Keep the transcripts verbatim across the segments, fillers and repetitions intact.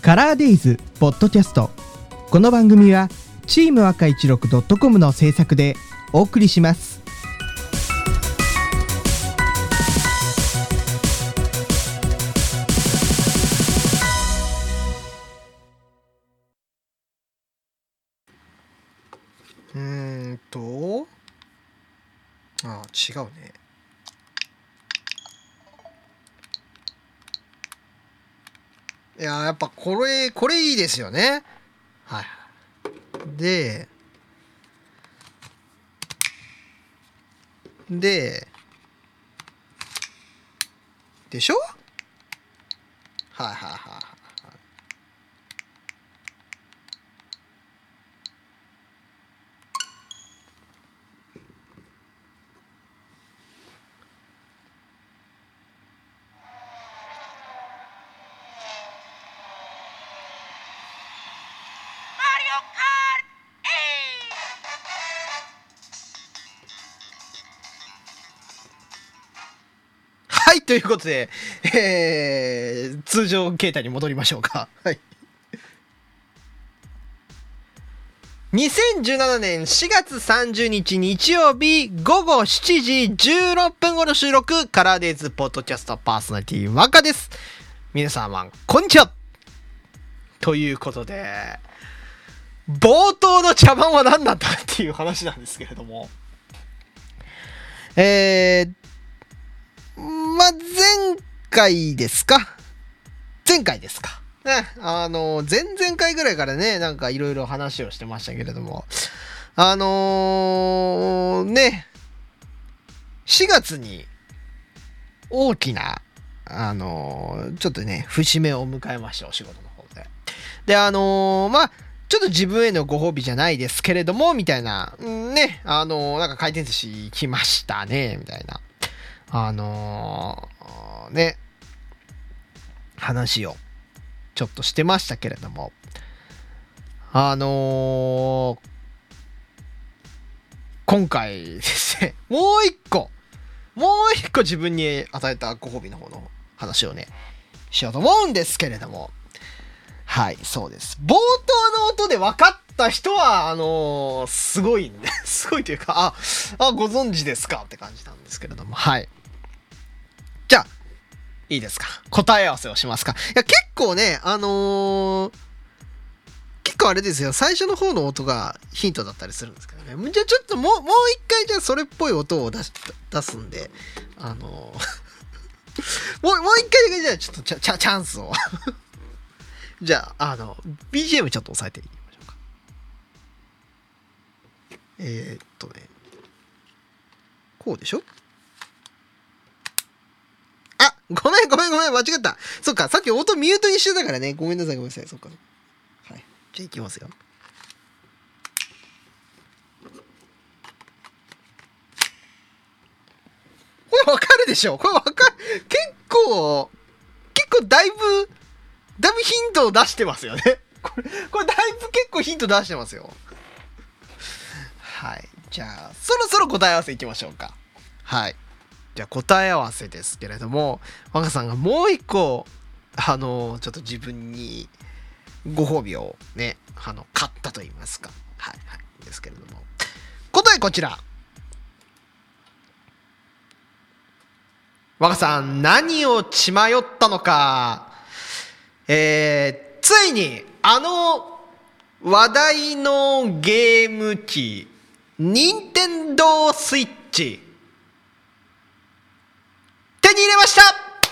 カラーデイズポッドキャスト。この番組はチーム赤いちろくドットコムの制作でお送りします。 うーんとああ違うね。いややっぱこれこれいいですよね。はい。でででしょ。はいはいはいはい。はい、ということで、えー、通常形態に戻りましょうか。はい。にせんじゅうななねんしがつさんじゅうにち日曜日ごごしちじじゅうろっぷん頃収録、カラーデイズポッドキャストパーソナリティ若です。皆様こんにちは。ということで、冒頭の茶番は何だったっていう話なんですけれども、えー、まあ、前回ですか前回ですかね、あの、前々回ぐらいからね、なんかいろいろ話をしてましたけれども、あのー、ね、しがつに大きな、あのー、ちょっとね、節目を迎えました、お仕事の方で。で、あのー、まあ、ちょっと自分へのご褒美じゃないですけれども、みたいな、ね、あのー、なんか回転寿司来ましたね、みたいな、あのー、ね、話をちょっとしてましたけれども、あのー、今回ですね、もう一個、もう一個自分に与えたご褒美の方の話をね、しようと思うんですけれども、はい、そうです。冒頭の音で分かった人は、あのー、すごいんで、すごいというか、あ、あ、ご存知ですかって感じなんですけれども、はい。じゃあ、いいですか。答え合わせをしますか。いや、結構ね、あのー、結構あれですよ。最初の方の音がヒントだったりするんですけどね。じゃあちょっともう、もう一回じゃあそれっぽい音を出し、出すんで、あのー、もう、もう一回だけじゃあちょっとチャ、チャ、チャンスを。じゃあ、あの、ビージーエム ちょっと押さえていきましょうか。えー、っとね、こうでしょ？あ、ごめんごめんごめん、間違った。そっか、さっき音ミュートにしてたからね。ごめんなさいごめんなさい。そっか。はい。じゃあいきますよ。これわかるでしょ？これわかる。結構、結構だいぶ、だいぶヒントを出してますよね。これ、これだいぶ結構ヒント出してますよ。はい。じゃあ、そろそろ答え合わせいきましょうか。はい。じゃあ答え合わせですけれども、若さんがもう一個、あの、ちょっと自分にご褒美をね、あの、買ったと言いますか。はいはい。ですけれども。答えこちら。若さん、何を血迷ったのか。えー、ついに、あの話題のゲーム機、任天堂スイッチ、手に入れました。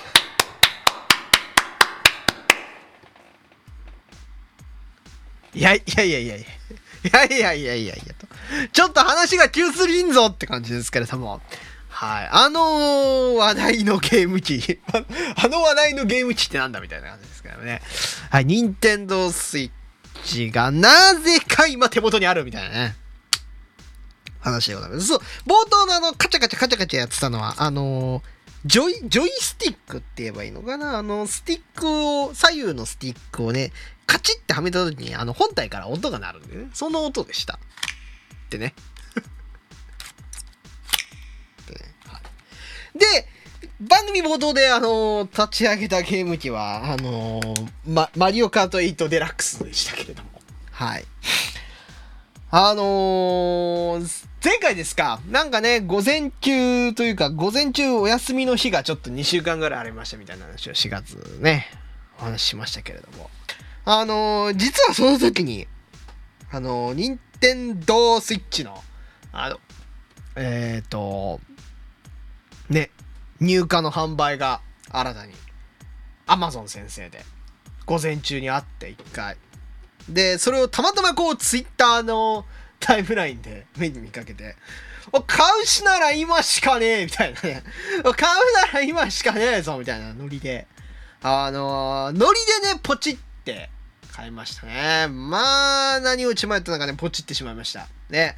いやいやいやいやいやいやいやいやいやいやと、ちょっと話が急すぎんぞって感じですけれども、はい、あのー、話題のゲーム機あの話題のゲーム機ってなんだみたいな感じですけどね。はい、任天堂スイッチがなぜか今手元にあるみたいなね話でございます。そう、冒頭のあのカチャカチャカチャカチャやってたのはあのージョイ、ジョイスティックって言えばいいのかな、あの、スティックを、左右のスティックをね、カチッってはめた時に、あの、本体から音が鳴るんでね、その音でした。ってね。でね、はい。で、 番組冒頭で、あのー、立ち上げたゲーム機は、あのー、ま、マリオカートエイトデラックスでしたけれども。はい。あのー、前回ですか、なんかね、午前中というか、午前中お休みの日がちょっとにしゅうかんぐらいありましたみたいな話をしがつね、お話ししましたけれども。あのー、実はその時に、あのー、任天堂スイッチの、あの、えっと、ね、入荷の販売が新たに Amazon 先生で午前中にあって一回で、それをたまたまこう Twitter のタイムラインで目に見かけて、買うしなら今しかねえみたいなね、買うなら今しかねえぞみたいなノリで、あのー、ノリでねポチって買いましたね。まあ何を一枚やったのかね、ポチってしまいましたね。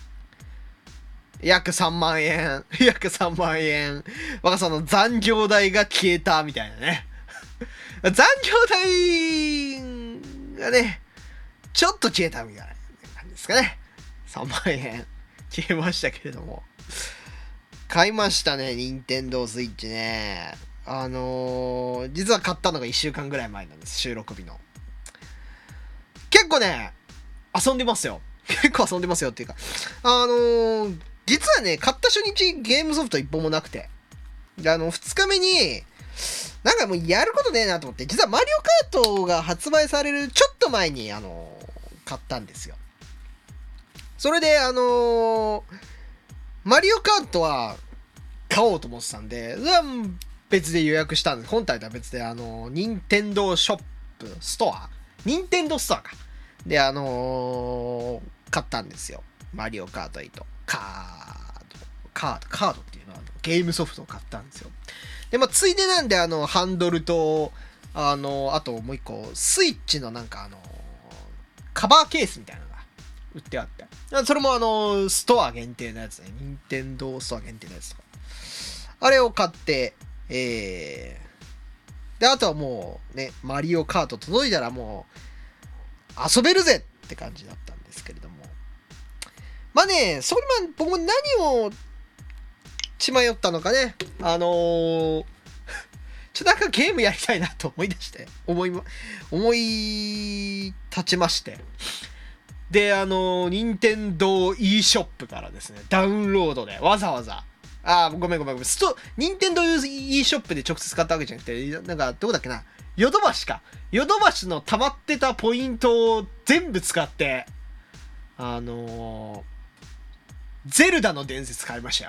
約さんまんえん。約さんまんえん。若さんの残業代が消えたみたいなね。残業代がね、ちょっと消えたみたいな感じですかね。さんまんえん消えましたけれども。買いましたね、任天堂スイッチね。あのー、実は買ったのがいっしゅうかんぐらい前なんです、収録日の。結構ね、遊んでますよ。結構遊んでますよっていうか。あのー、実はね、買った初日ゲームソフト一本もなくて。で、あの、二日目に、なんかもうやることねえなと思って、実はマリオカートが発売されるちょっと前に、あのー、買ったんですよ。それで、あのー、マリオカートは買おうと思ってたんで、別で予約したんです。本体とは別で、あのー、任天堂ショップ、ストア任天堂ストアか。で、あのー、買ったんですよ。マリオカートエイト。カード、カード、カードっていうのはゲームソフトを買ったんですよ。で、まあ、ついでなんで、あの、ハンドルと、あの、あともう一個、スイッチのなんかあの、カバーケースみたいなのが売ってあって。それもあの、ストア限定のやつね。任天堂ストア限定のやつとか。あれを買って、えー、で、あとはもうね、マリオカート届いたらもう、遊べるぜって感じだったんですけれども。まあね、それま、僕も何を血迷ったのかね、あのー、ちょっとなんかゲームやりたいなと思い出して、思い、思い立ちまして。で、あのー、任天堂 e ショップからですね、ダウンロードでわざわざ、あー、ごめんごめんごめん、スト、任天堂 e ショップで直接買ったわけじゃなくて、なんか、どこだっけな、ヨドバシか。ヨドバシの溜まってたポイントを全部使って、あのー、ゼルダの伝説買いましたよ。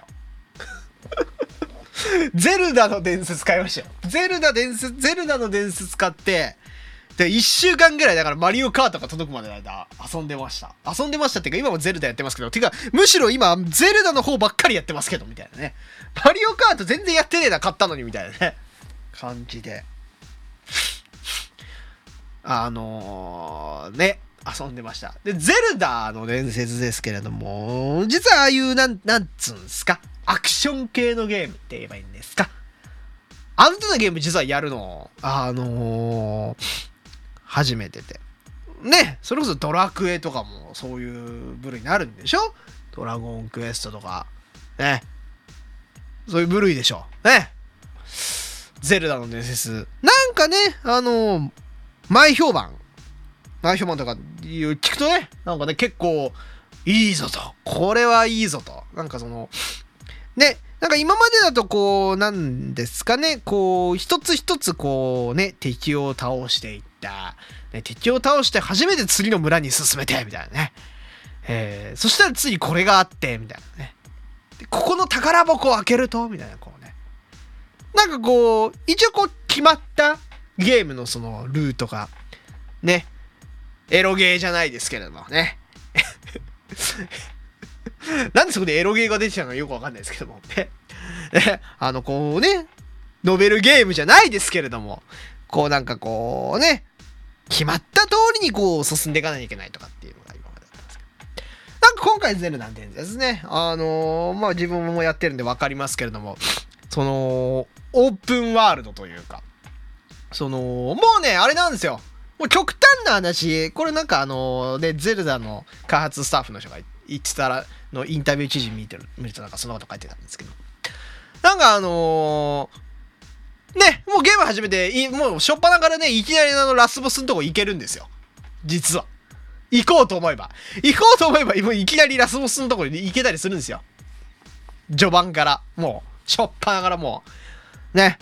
ゼルダの伝説買いましたよ。ゼルダ伝説、ゼルダの伝説買って、で、いっしゅうかんぐらいだからマリオカートが届くまでの間遊んでました。遊んでましたっていうか、今もゼルダやってますけど、てか、むしろ今、ゼルダの方ばっかりやってますけど、みたいなね。マリオカート全然やってねえな、買ったのに、みたいなね。感じで。あのー、ね。遊んでました。で、ゼルダの伝説ですけれども、実はああいう、なん、なんつうんすか、アクション系のゲームって言えばいいんですか。あの手のゲーム実はやるの、あのー、初めてで。ね、それこそドラクエとかもそういう部類になるんでしょ？ドラゴンクエストとか。ね。そういう部類でしょ。ね。ゼルダの伝説。なんかね、あのー、前評判。前評判とか聞くとね、なんかね、結構いいぞと。これはいいぞと。なんかその、ね、なんか今までだとこう、なんですかね、こう、一つ一つこうね、敵を倒していった。ね、敵を倒して初めて次の村に進めて、みたいなね。えー、そしたら次これがあって、みたいなね。でここの宝箱を開けると、みたいな、こうね。なんかこう、一応こう、決まったゲームのそのルートが、ね、エロゲーじゃないですけれどもね。なんでそこでエロゲーが出てきたのかよくわかんないですけども。ね。あの、こうね、ノベルゲームじゃないですけれども、こうなんかこうね、決まった通りにこう進んでいかないといけないとかっていうのが今までだったんですけど。なんか今回ゼルダなんですね。あのー、まあ自分もやってるんでわかりますけれども、その、オープンワールドというか、その、もうね、あれなんですよ。もう極端な話、これなんかあの、で、ゼルダの開発スタッフの人が言ってたら、のインタビュー記事見てる、見るとなんかそんなこと書いてたんですけど。なんかあのー、 ね、もうゲーム始めて、いもう初っ端からね、いきなりあのラスボスのとこ行けるんですよ。実は。行こうと思えば。行こうと思えば、もういきなりラスボスのとこに行けたりするんですよ。序盤から。もう、初っ端からもう。ね。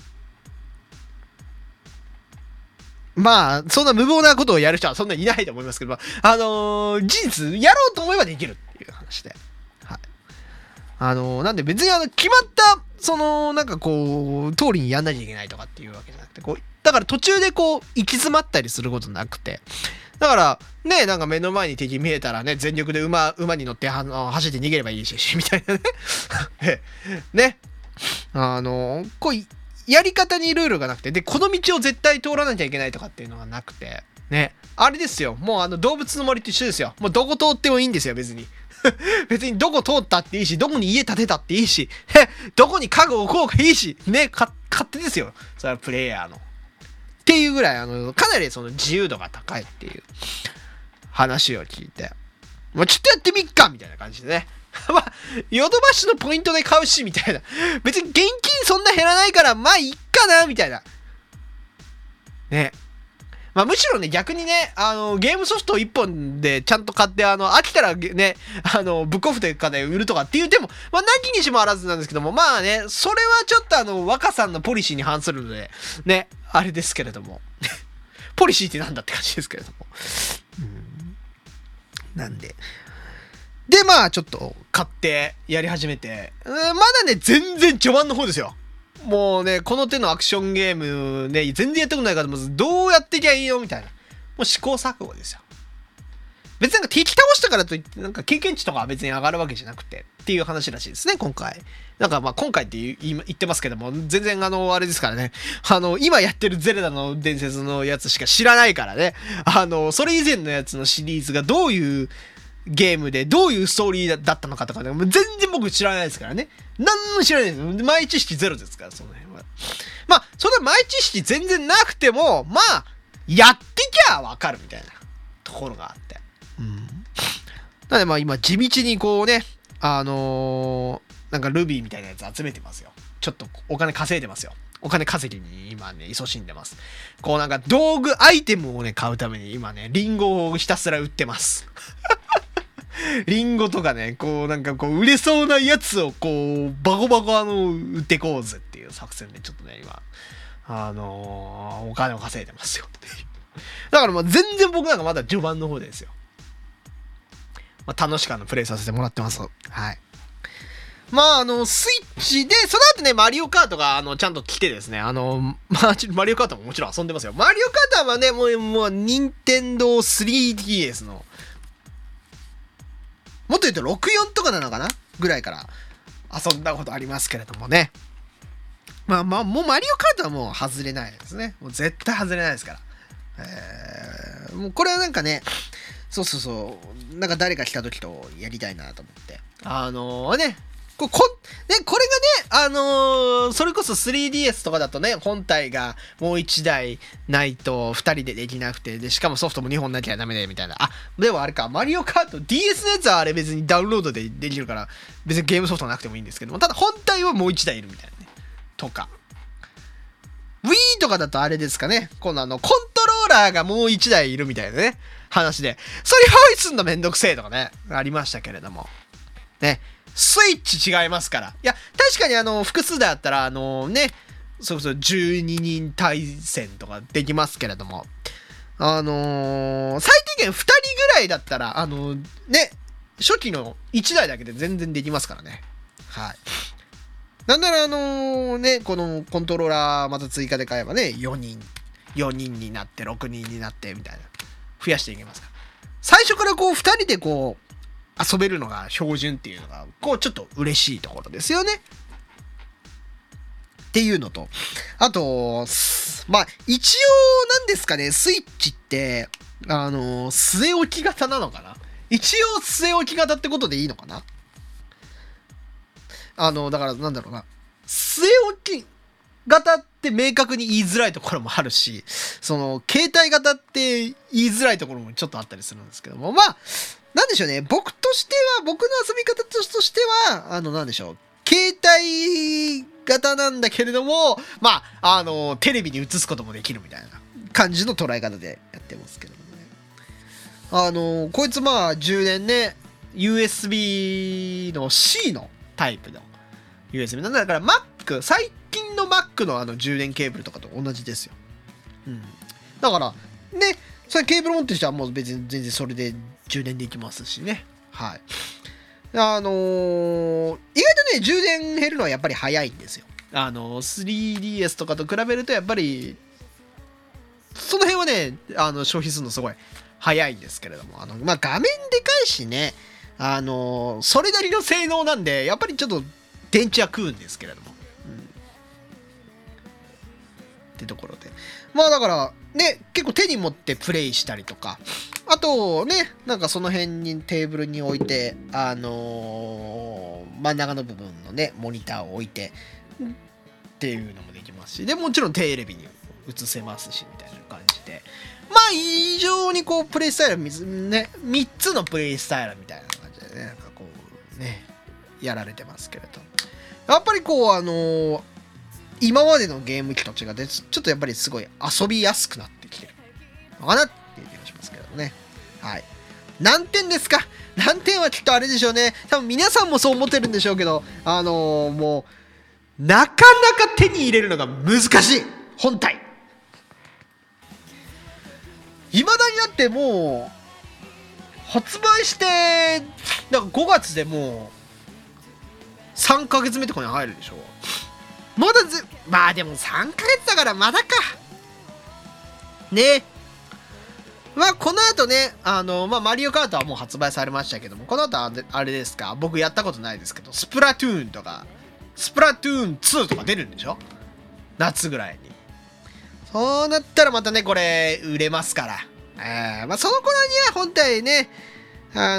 まあ、そんな無謀なことをやる人はそんなにいないと思いますけど、あのー、事実、やろうと思えばできるっていう話で。はい。あのー、なんで別にあの、決まった、その、なんかこう、通りにやんなきゃいけないとかっていうわけじゃなくて、こう、だから途中でこう、行き詰まったりすることなくて、だから、ね、なんか目の前に敵見えたらね、全力で馬、馬に乗ってあの走って逃げればいいし、みたいなね。ね。あの、こう、やり方にルールがなくて、で、この道を絶対通らなきゃいけないとかっていうのがなくて、ね。あれですよ。もうあの、動物の森と一緒ですよ。もうどこ通ってもいいんですよ、別に。別にどこ通ったっていいし、どこに家建てたっていいし、どこに家具置こうがいいし、ね、か、勝手ですよ。それはプレイヤーの。っていうぐらい、あの、かなりその自由度が高いっていう話を聞いて、もうちょっとやってみっかみたいな感じでね。まあ、ヨドバシのポイントで買うし、みたいな。別に現金そんな減らないから、まあいっかな、みたいな。ね。まあむしろね、逆にね、あの、ゲームソフトいっぽんでちゃんと買って、あの、飽きたらね、あの、ブックオフでかで売るとかって言っても、まあ、なきにしもあらずなんですけども、まあね、それはちょっとあの、若さんのポリシーに反するので、ね、あれですけれども。ポリシーってなんだって感じですけれども。うん、なんで。で、まあ、ちょっと、買って、やり始めて、まだね、全然序盤の方ですよ。もうね、この手のアクションゲームね、全然やったことないから、まずどうやっていきゃいいのみたいな。もう試行錯誤ですよ。別になんか敵倒したからといって、なんか経験値とかは別に上がるわけじゃなくて、っていう話らしいですね、今回。なんかまあ今回って言い言ってますけども、全然あの、あれですからね。あの、今やってるゼルダの伝説のやつしか知らないからね。あの、それ以前のやつのシリーズがどういう、ゲームでどういうストーリーだったのかとかね、もう全然僕知らないですからね。何も知らないです。前知識ゼロですから、その辺は。まあ、そんな前知識全然なくても、まあ、やってきゃわかるみたいなところがあって。うん。なのでまあ今、地道にこうね、あのー、なんかルビーみたいなやつ集めてますよ。ちょっとお金稼いでますよ。お金稼ぎに今ね、勤しんでます。こうなんか道具、アイテムをね、買うために今ね、リンゴをひたすら売ってます。リンゴとかね、こうなんかこう売れそうなやつをこうバコバコあの売ってこうぜっていう作戦でちょっとね今あのー、お金を稼いでますよっていう。だからもう全然僕なんかまだ序盤の方ですよ。まあ、楽しくあのプレイさせてもらってます。はい。まああのスイッチでその後ねマリオカートがあのちゃんと来てですねあのまあマリオカートももちろん遊んでますよ。マリオカートはねもうもう任天堂 スリーディーエス のもっと言うとろくじゅうよんとかなのかなぐらいから遊んだことありますけれどもね。まあまあもうマリオカートはもう外れないですね。もう絶対外れないですから。えー、もうこれはなんかね、そうそうそう、なんか誰か来た時とやりたいなと思って。あのー、ね、ここね、これがね、あのー、それこそ スリーディーエス とかだとね、本体がもういちだいないとふたりでできなくて、で、しかもソフトもにほんなきゃダメで、みたいな。あ、でもあれか、マリオカート ディーエス のやつはあれ別にダウンロードでできるから、別にゲームソフトなくてもいいんですけども、ただ本体はもういちだいいるみたいなね。とか。Wii とかだとあれですかね、今度あの、コントローラーがもういちだいいるみたいなね、話で、それ用意すんのめんどくせえとかね、ありましたけれども。ね。スイッチ違いますから。いや、確かにあの、複数であったら、あのね、そうそう、じゅうににん対戦とかできますけれども、あのー、最低限ふたりぐらいだったら、あのー、ね、初期のいちだいだけで全然できますからね。はい。なんならあのー、ね、このコントローラーまた追加で買えばね、よにん、よにんになって、ろくにんになって、みたいな。増やしていけますから。最初からこう、ふたりでこう、遊べるのが標準っていうのが、こうちょっと嬉しいところですよね。っていうのと、あと、まあ、一応なんですかね、スイッチって、あの、据え置き型なのかな？一応据え置き型ってことでいいのかな？あの、だからなんだろうな、据え置き型って明確に言いづらいところもあるし、その、携帯型って言いづらいところもちょっとあったりするんですけども、まあ、なんでしょうね。僕としては、僕の遊び方としては、あの、なんでしょう。携帯型なんだけれども、まあ、あの、テレビに映すこともできるみたいな感じの捉え方でやってますけどもね。あの、こいつまあ、充電ね、ユーエスビー の C のタイプの ユーエスビー なんだから Mac、最近の Mac のあの充電ケーブルとかと同じですよ。うん。だから、ね、それケーブル持ってる人はもう別に全然それで充電できますしね。はい。あのー、意外とね、充電減るのはやっぱり早いんですよ。あのー、スリーディーエス とかと比べるとやっぱり、その辺はね、あの、消費するのすごい早いんですけれども、あの、まあ、画面でかいしね、あのー、それなりの性能なんで、やっぱりちょっと電池は食うんですけれども。うん。ってところで。まあだから、ね、結構手に持ってプレイしたりとか、あとね、なんかその辺にテーブルに置いて、あのー、真ん中の部分のね、モニターを置いて、っていうのもできますし、で、もちろんテレビに映せますし、みたいな感じで。まあ、非常にこう、プレイスタイル、ね、みっつのプレイスタイルみたいな感じでね、なんかこう、ね、やられてますけれど。やっぱりこう、あのー、今までのゲーム機と違って、ちょっとやっぱりすごい遊びやすくなってきてるのかなっていう気がしますけどね。はい。何点ですか？何点はきっとあれでしょうね。多分皆さんもそう思ってるんでしょうけど、あのー、もう、なかなか手に入れるのが難しい本体。未だになってもう、発売して、なんかごがつでもう、さんかげつめとかに入るでしょ。まだぜ、まあでもさんかげつだからまだか。ね。まあこの後ね、あの、まあマリオカートはもう発売されましたけども、この後はあれですか、僕やったことないですけど、スプラトゥーンとか、スプラトゥーンツーとか出るんでしょ？夏ぐらいに。そうなったらまたね、これ、売れますから。えー、まあその頃には本体ね、あ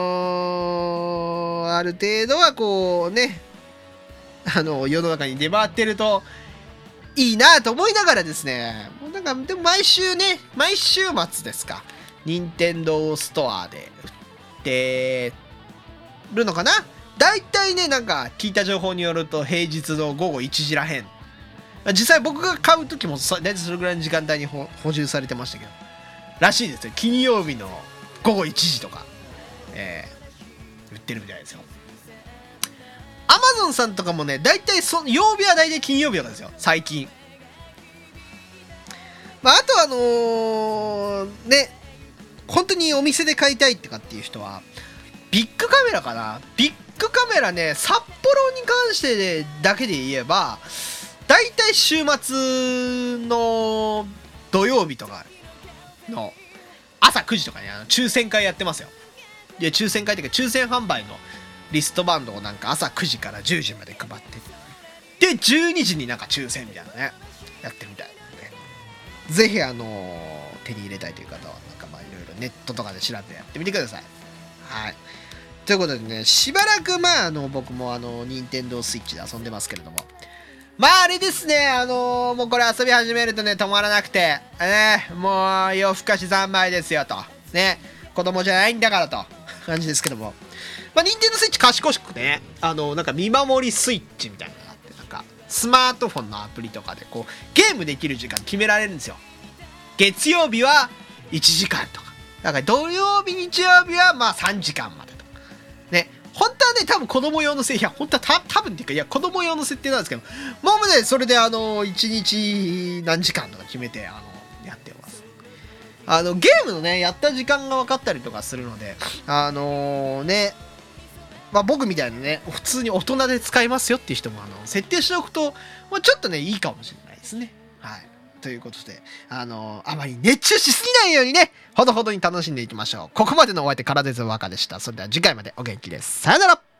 のー、ある程度はこうね、あの、世の中に出回ってるといいなと思いながらですね、もうなんか、でも毎週ね、毎週末ですか、任天堂ストアで売ってるのかな？だいたいね、なんか聞いた情報によると平日のごごいちじらへん。実際僕が買う時もだいたいそれぐらいの時間帯に補充されてましたけど、らしいですよ。金曜日のごごいちじとか、えー、売ってるみたいですよ。アマゾンさんとかもね、だいたいその曜日はだいたい金曜日とかですよ、最近。まあ、あとあのー、ね、本当にお店で買いたいってかっていう人は、ビッグカメラかな。ビッグカメラね、札幌に関してでだけで言えば、だいたい週末の土曜日とかの朝くじとかにあの抽選会やってますよ。で、抽選会っていうか抽選販売のリストバンドをなんか朝くじからじゅうじまで配ってでじゅうにじになんか抽選みたいなねやってるみたいなので、ぜひあのー、手に入れたいという方はなんかまあいろいろネットとかで調べてやってみてください。はい。ということでね、しばらくまああの僕もあの任天堂スイッチで遊んでますけれども、まああれですね、あのー、もうこれ遊び始めるとね止まらなくてね、もう夜更かし三昧ですよとね、子供じゃないんだからと感じですけども。まあ、任天堂スイッチ賢しくね、あの、なんか見守りスイッチみたいなのがあって、なんか、スマートフォンのアプリとかで、こう、ゲームできる時間決められるんですよ。月曜日はいちじかんとか。だから土曜日、日曜日はまあさんじかんまでとか。ね。本当はね、多分子供用の設定、いや、本当はた多分っていうか、いや、子供用の設定なんですけど、もうね、それであの、いちにち何時間とか決めて、あの、やってます。あの、ゲームのね、やった時間が分かったりとかするので、あのー、ね、まあ、僕みたいなね、普通に大人で使いますよっていう人も、あの、設定しておくと、まあ、ちょっとね、いいかもしれないですね。はい。ということで、あの、あまり熱中しすぎないようにね、ほどほどに楽しんでいきましょう。ここまでのお相手、からです若でした。それでは次回までお元気です。さよなら。